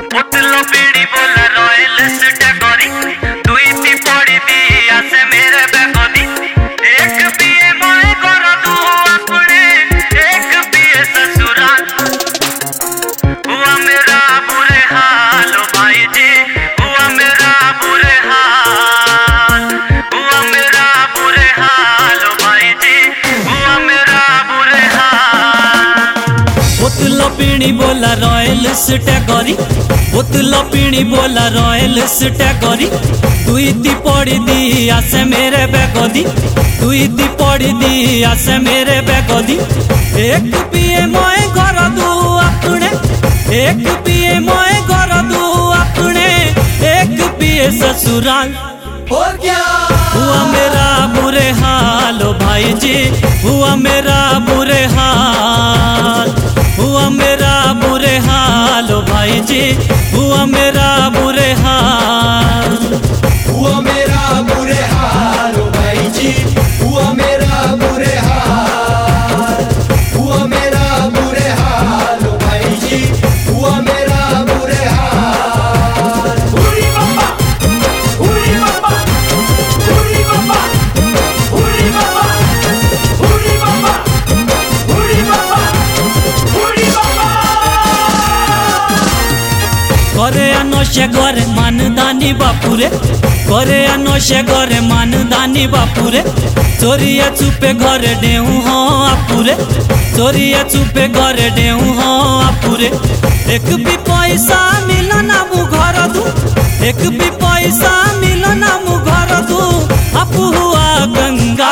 बोतलो बीड़ी बोला royal category दुई ती पड़ी दी आसे मेरे बेगोदी एक पिए मोए करो तू अपने एक पिए ससुराल हुआ मेरा बुरे हाल ओ भाई जी हुआ मेरा बुरे हाल हुआ मेरा बुरे हाल ओ भाई जी हुआ मेरा बुरे हाल। बोतलो पीनी बोला रॉयल कैटेगरी बोतलो पीनी बोला रॉयल कैटेगरी दुई ती पड़ी दी आसे मेरे बेगोदी दुई ती पड़ी दी आसे मेरे बेगोदी एक पिए मोए घर दू अपने एक पिए मोए घर दू अपने एक पिए ससुराल और क्या हुआ मेरा बुरे हाल ओ भाई जी हुआ मेरा बुरे हाल हुआ मेरा बुरे हाल ओ भाई जी हुआ मेरा बुरे हाल हुआ मेरा बुरे हाल ओ भाई जी हुआ मेरा बुरे हाल हुआ मेरा बुरे हाल ओ भाई जी हुआ मेरा बुरे हाल। हुरी बाबा हुरी बाबा हुरी बाबा हुरी बाबा हुरी बाबा हुरी बाबा हुरी बाबा। करे अनोशे घरे मानदानी बापुरे करे अनोशे घरे मानदानी बापुरे चोरिया चुपे घरे डेहू हाँ आपुरे चोरिया चुपे घरे डेहू हाँ आपुरे एक भी पैसा मिलो ना मु घर दू एक भी पैसा मिलो ना मु घर दू अपू हुआ गंगा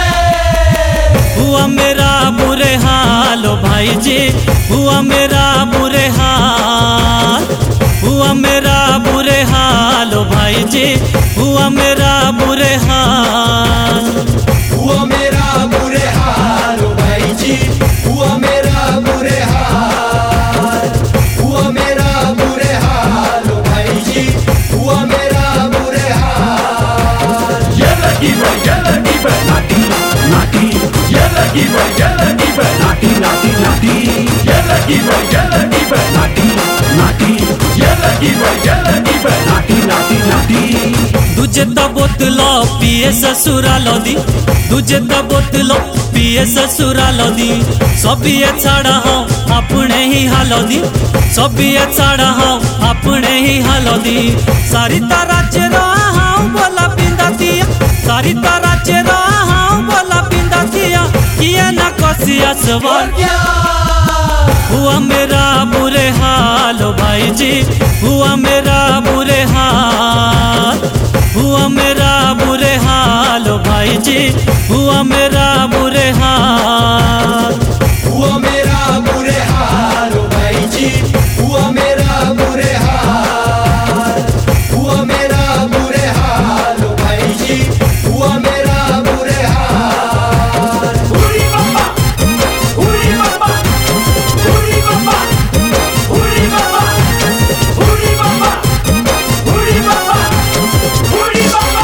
हुआ मेरा बुरे हाल ओ भाई जी हुआ मेरा बुरे हाल हुआ मेरा बुरे हाल ओ भाई जी हुआ मेरा बुरे हाल हुआ मेरा बुरे हाल ओ भाई जी हुआ मेरा बुरे हाल हुआ मेरा बुरे हाल ओ भाई जी हुआ मेरा बुरे हाल। ये लगी नाटी नाटी ये लगी नाटी नाटी नाटी ये लगी नाटी नाटी ये लगी नाटी नाटी नाटी। दूजे ता बोतलो पिए ससुराल दी दूजे ता बोतलो पिए ससुराल दी सबिए छाड़ा हाँ अपने ही हाल दी सबिए छाड़ा हाँ अपने ही हाल दी सारी तारा चेरा हाँ बोला पिंदा दिया सारी तारा चेरा हाँ बोला पिंदा दिया किया ना कसिया सवाल हुआ मेरा बुरे हाल ओ भाई जी हुआ मेरा बुरे हाल हुआ मेरा बुरे हाल ओ भाई जी हुआ मेरा बुरे हाल हुआ मेरा बुरे हाल ओ भाई जी हुआ मेरा बुरे हाल हुआ मेरा बुरे हाल ओ भाई जी हुआ मेरा बुरे हाल। हुरी बाबा हुरी बाबा हुरी बाबा हुरी बाबा हुरी बाबा हुरी बाबा हुरी बाबा।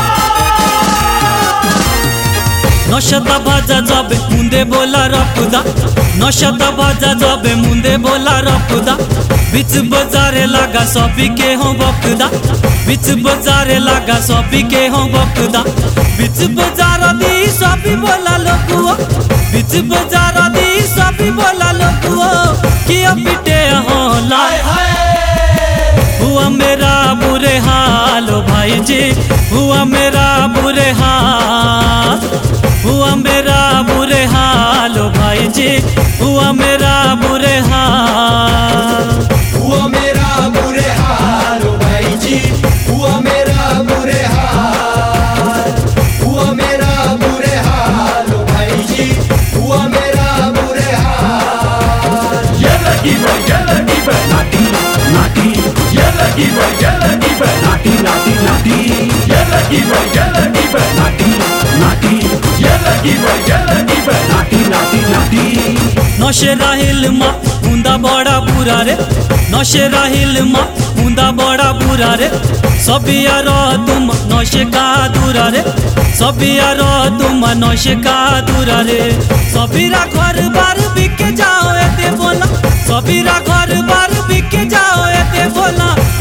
नशता बाजा जाबे मुंदे बोला रपुदा नशता बाजा जाबे मुंदे बोला रपुदा बिच बाजारे लगा सभी के हों बकदा बिच बाजारे लगा सभी के हों बकदा बिच बाजार दी सभी बोला लोगुओ बिच बाजार दी सभी बोला लोगुओ किया पिटे हों लाए हुआ मेरा बुरे हाल ओ भाई जी हुआ मेरा बुरे हाल हुआ मेरा बुरे हाल ओ भाई जी हुआ मेरा बुरे हाल हुआ मेरा बुरे हाल ओ भाई जी हुआ मेरा बुरे हाल हुआ मेरा बुरे हाल ओ भाई जी हुआ मेरा बुरे हाल। ये लगी नाटी नाटी ये लगी नाटी नाटी नाटी ये लगी नाटी नाटी ये लगी नाटी नाटी नाटी। नशे राहिल मा हुंदा बड़ा बुरा रे नशे राहिल मा हुंदा बड़ा बुरा रे सबिया रो तुम नशे का दूरा रे सबिया रो तुम नशे का दूरा रे सबिरा घर बार बिके जाओ एते बोला सबिरा घर बार बिके जाओ एते बोला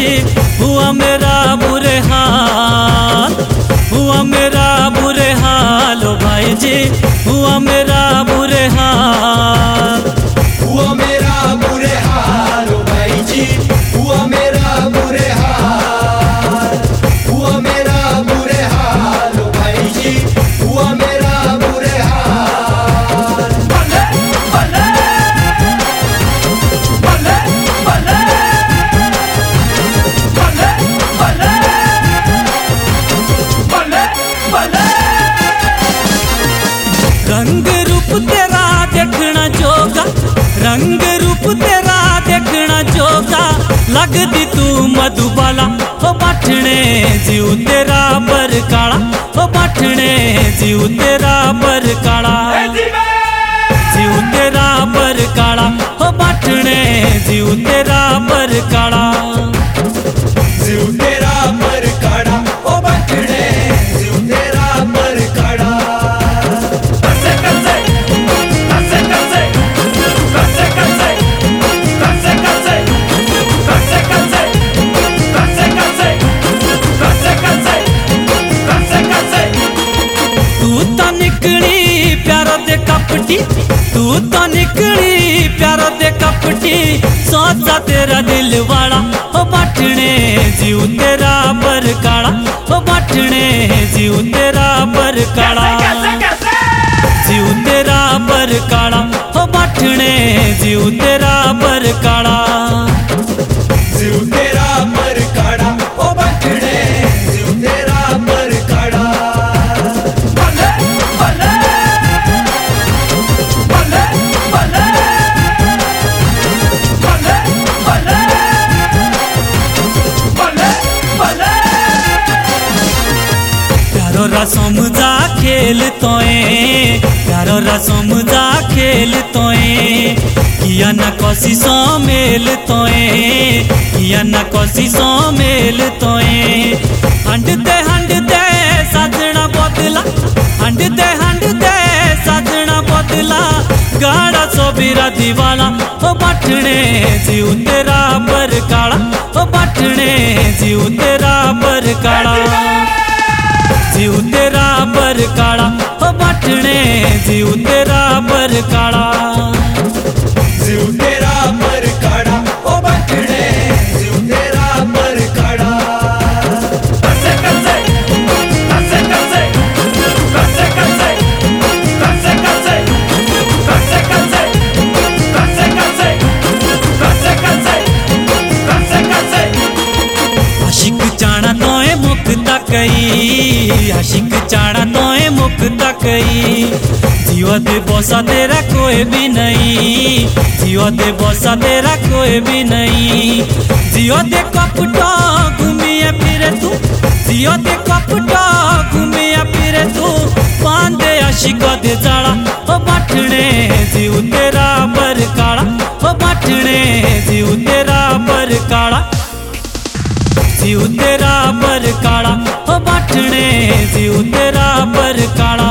जी हुआ मेरा बुरे हाल, हुआ मेरा बुरे हाल ओ भाई जी हुआ मेरा बुरे हाल। हुआ मेरा बुरे हाल ओ भाई जी हुआ मेरा बुरे हाल, हुआ मेरा बुरे हाल ओ भाई जी हुआ मेरा बुरे हाल। बल्ले बल्ले बल्ले बल्ले बल्ले बल्ले बल्ले बल्ले। रंग रूप तेरा देखना जोगा, रंग रूप तेरा देखना जोगा, लगदी तू मधुबाला ओ बाठने जीव तेरा बर काला, ओ बाठने जीव तेरा बर काला, जीव तेरा बर काला, ओ बाठने जीव तेरा बर काला। जीव तेरा पर काड़ा ओ बटने जीव तेरा पर काड़ा। कसे कसे कसे कसे कसे कसे कसे कसे कसे कसे कसे कसे कसे कसे कसे। तू तो निकली प्यारो दे कपटी, तू तो निकली प्यारो दे कपटी, सोचा तेरा दिल वाला ओ बाठने जीव तेरा बर काला, ओ बाठने जीव तेरा बर काला, जीव तेरा बर काला, ओ बाठने जीव तेरा बर काला। जीव तेरा पर काड़ा ओ बटने जीव तेरा पर काड़ा। बल्ले बल्ले बल्ले बल्ले बल्ले बल्ले बल्ले बल्ले। प्यारो रसम जा खेल तोए, प्यारो रसम जा खेल तोए, किया न कोशिश मेल तोए, किया न कोशिश मेल तोए। हंड दे साजना बदला, हंड दे साजना बदला, गाड़ा सोबीरा दीवाला ओ बाठने जीव तेरा बर काला, ओ बाठने जीव तेरा बर काला, जीव तेरा बर काला, ओ बाठने जीव तेरा बर काला। जीव तेरा पर काड़ा ओ बटने जीव तेरा पर काड़ा। कसे कसे कसे कसे कसे कसे कसे कसे कसे कसे कसे कसे कसे कसे कसे। आशिक चाणा तोए मुक्ता कई, आशिक चाणा तोए मुक्ता कई, जीवा दे बोसा तेरा कोई भी नहीं, जीवा दे बोसा तेरा कोई भी नहीं। जियो दे कपटा घूमिए फिरे तू, जियो दे कपटा घूमिए फिरे तू, पांदे आशिका दे जाड़ा ओ बाठने जीव तेरा बर काला, ओ बाठने जीव तेरा बर काला, जीव तेरा बर काला, ओ बाठने जीव तेरा बर काला।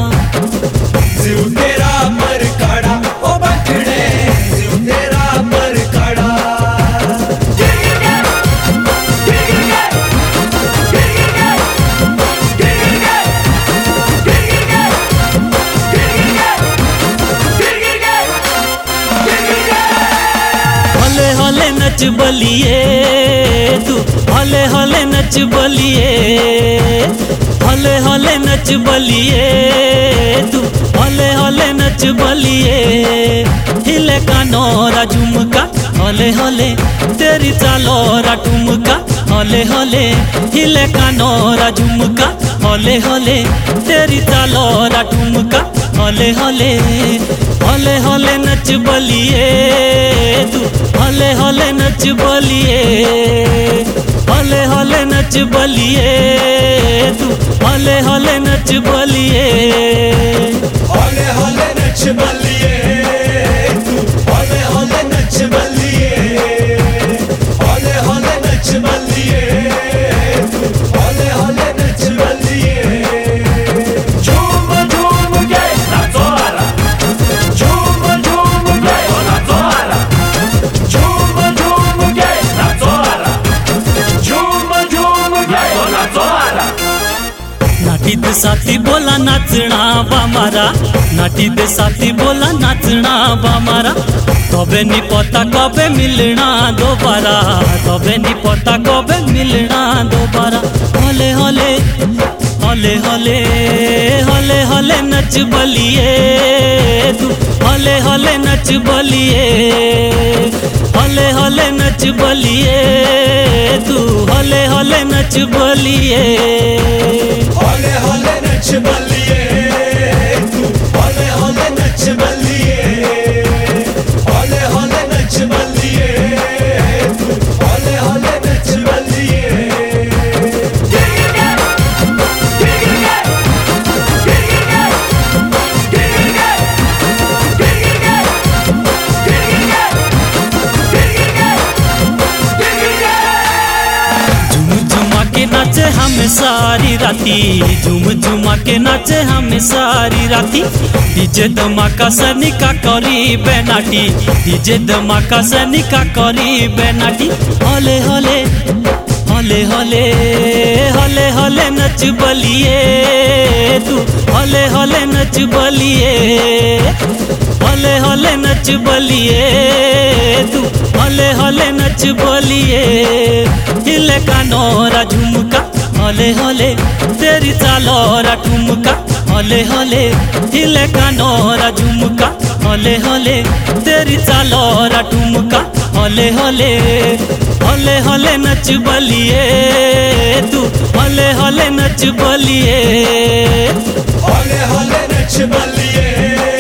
जीव तेरा पर काड़ा ओ बटने जीव तेरा पर काड़ा। गिर गिर गए गिर गिर गए गिर गिर गए गिर गिर गए गिर गिर गए गिर गिर गए गिर गिर गए। हले हले नच बलिए तू, हले हले नच बलिए, हले हले नच बलिए तू, हले हले नच बलिए। हिले कानोरा झुमका हले हले, तेरी चालोरा ठुमका हले हले, हिले कानोरा झुमका हले हले, तेरी चालोरा ठुमका हले हले। हले हले नच बलिए तू, हले हले नच बलिए, हले हले नच बलिए तू, हले हले नच बलिए। होले होले नच बलिए तू होले होले नच बलिए, होले होले नच बलिए तू होले होले नच बलिए। झूम झूम के नाचोरा, झूम झूम के नाचोरा, झूम झूम के नाचोरा, साथी बोला नाचना बामारा नाटी दे साथी बोला नाचना बामारा तबे नी पता कबे मिलना दोबारा तबे नी पता कबे मिलना दोबारा होले होले होले होले होले होले नच बलिए तू होले होले नच बलिए होले होले नच बलिए तू होले होले नच बलिए होले होले नच बलिए तू होले होले नच बलिए होले होले नच बलिए तू होले होले नच बलिए नाचे हमें सारी राती झूम झुमा के नाचे हमें सारी राती डीजे धमाका सनिका करी बेनाटी डीजे धमाका सनिका करी बेनाटी होले होले होले होले होले होले नच बलिए तू होले होले नच बलिए होले होले नच बलिए तू होले होले नच बलिए हिले का नोरा झुमका होले होले तेरी चालोरा ठुमका होले होले हिले का नोरा झुमका होले होले तेरी चालोरा ठुमका होले होले होले होले नच बलिए तू होले होले नच बलिए होले होले नच बलिए